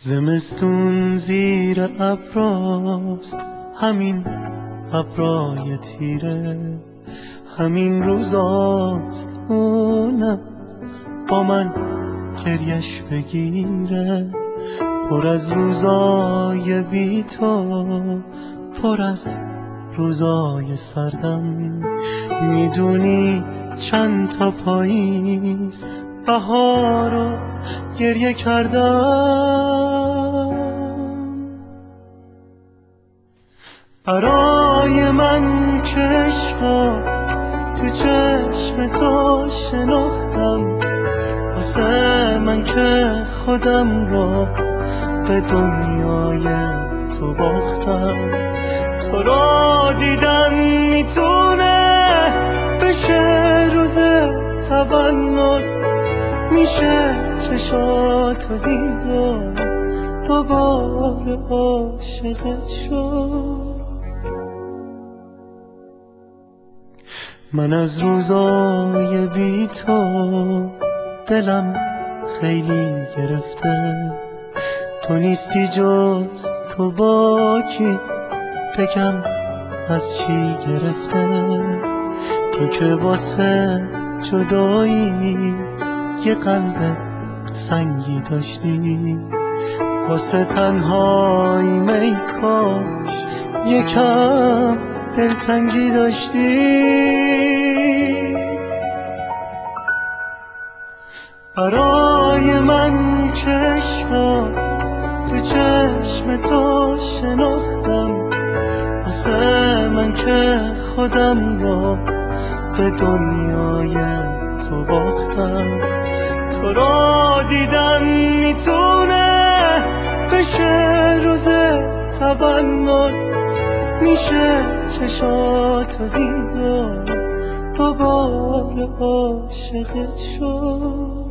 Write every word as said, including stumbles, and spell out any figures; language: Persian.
زمستون زیر ابراست، همین ابرای تیره، همین روزاست اونم با من گریش بگیره. پر از روزای بی تو، پر از روزای سردم. میدونی چند تا پاییز بهارو گریه کردم. برای من که عشقا تو چشم تو شناختم، واسه من که خودم رو به دنیای تو باختم. تو را دیدن میتونه بشه روز تولد، میشه چشاتو دید و دوباره عاشقت شد. من از روزای بی تو دلم خیلی گرفته، تو نیستی جز تو با کی بگم از چی گرفته. تو که واسه جدایی یه قلب سنگی داشتی، واسه تنهایی می کاش یکم دلتنگی داشتی. برای من که عشقا تو چشم تو شناختم، واسه من که خودم رو به دنیای تو باختم. تو را دیدن میتونه بشه روز تولد، میشه چشاتو دید و دوباره عاشقت شد.